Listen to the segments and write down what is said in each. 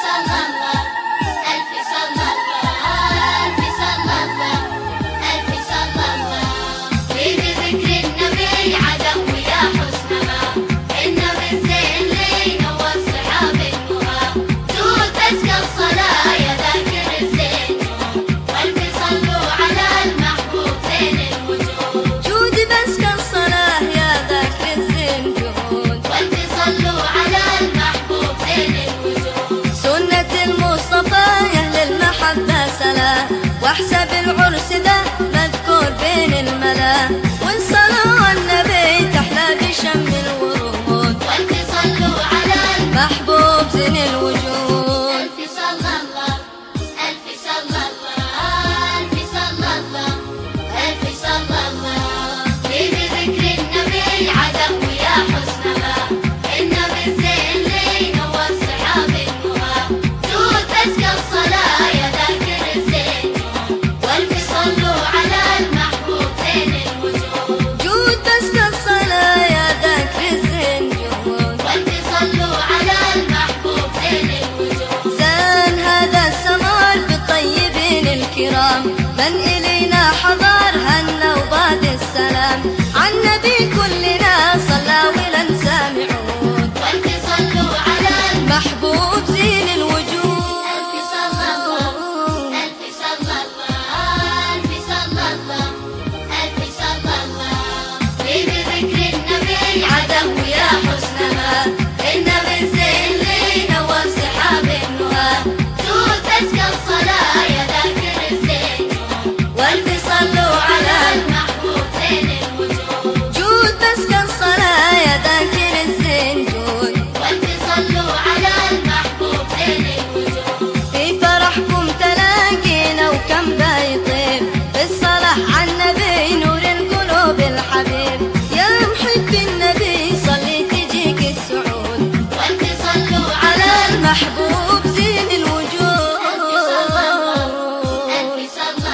واحسب العرس ذا مذكور بين الملا، والصلاة على النبي تحلى بشم الورود، والف صلوا على المحبوب زين الوجود. ألف صلى الله ألف صلى الله ألف صلى الله ألف صلى الله. في بذكر النبي عدو يا حسنها، النبي الزين لي نور سحاب النهى، جود أزكى الصلاة يا ذاكر الزين، والف صلوا على المحبوب زين الوجود. جود أزكى الصلاة يا ذاكر الزين جود، والف صلوا على المحبوب زين الوجود. زان هذا السمار بالطيبين الكرام، من إلينا حضر هنا وبعد السلام، عن نبي كلنا صلى ولا سامعون، والف صلوا على محبوب زين الوجود. ألف صلى الله ألف صلى الله ألف صلى الله ألف صلى الله. في بذكر النبي عدو يا حسنها، النبي الزين لي نور سحاب النهى، جود أزكى الصلاة يا ذاكر الزين، والف صلوا على المحبوب زين الوجود. جود أزكى الصلاة يا ذاكر الزين جود، والف صلوا على المحبوب زين الوجود. في فرحكم تلاقينا وكم بايطيب، بالصلاة على النبي نور القلوب الحبيب، يا محب النبي صلي تجيك السعود، والف صلوا على المحبوب زين الوجود. ألف صلى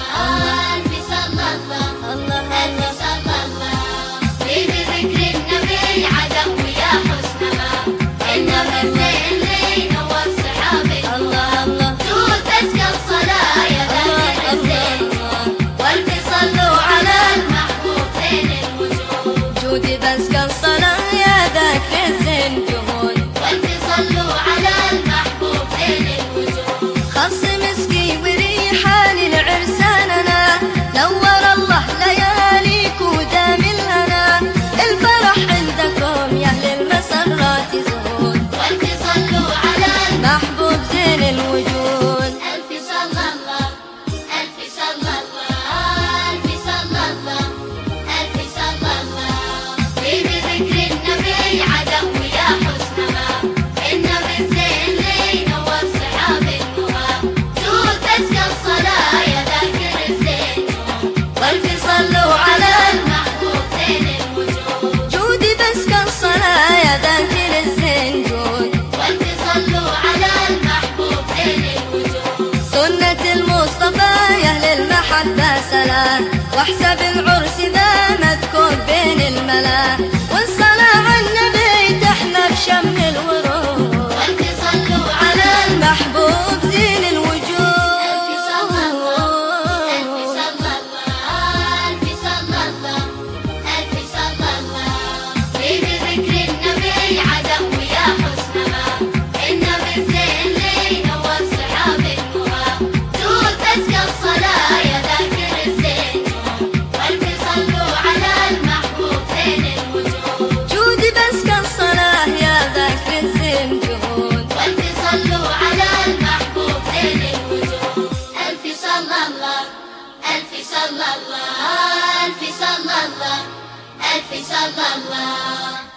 الله ألف صلى الله الله ألف صلى الله. في بذكر النبي عدو يا حسنها، النبي الزين لي نور سحاب الله النهى، الله جود أزكى الصلاة يا ذاكر الزين، والف صلوا على المحبوب زين الوجود. جودي بأزكى الصلاة يا ذاكر الزين جود، والف صلوا على المحبوب زين الوجود. خص مسكي وريحان العرساننا، نور الله لياليك ودام الهنا، الفرح عندكم يا اهل المسرات زود، والف صلوا على محبوب زين الوجود. ألف صلى الله ألف صلى الله ألف صلى الله ألف صلى الله. في بذكر النبي عدو يا حسنها، النبي الزين لي نور سحاب النهى، جود أزكى الصلاة يا ذاكر الزين، والف صلوا على المحبوب زين الوجود. جودي بأزكى الصلاة يا ذاكر الزين جود، والف صلوا على المحبوب زين الوجود. سنة المصطفى يا اهل المحبة سلام، واحسب العرس ذا مذكور بين الملا، والصلاة على النبي تحلى بشم الورود، والف صلوا على المحبوب زين الوجود. ألف صلى الله ألف صلى الله ألف صلى الله ألف صلى الله. في بذكر النبي عدو يا حسنها، النبي الزين لي نور سحاب النهى، جود أزكى الصلاة يا ذاكر الزين، والف صلوا على المحبوب زين الوجود. جودي بأزكى الصلاة يا ذاكر الزين جود، والف صلوا على المحبوب زين الوجود. ألف صلى الله ألف صلى الله ألف صلى الله ألف صلى الله.